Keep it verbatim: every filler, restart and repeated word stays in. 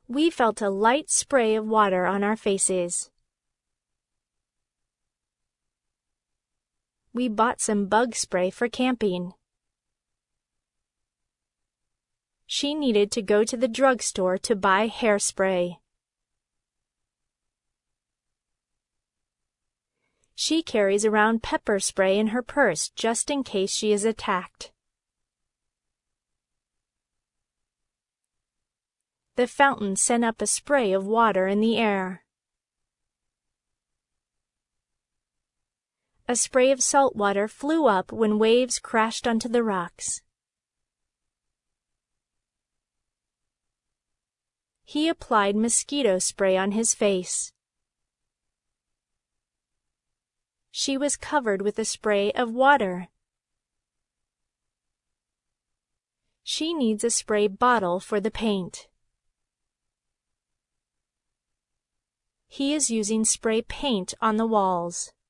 We felt a light spray of water on our faces. We bought some bug spray for camping. She needed to go to the drugstore to buy hairspray. She carries around pepper spray in her purse just in case she is attacked. The fountain sent up a spray of water in the air. A spray of salt water flew up when waves crashed onto the rocks. He applied mosquito spray on his face. She was covered with a spray of water. She needs a spray bottle for the paint. He is using spray paint on the walls.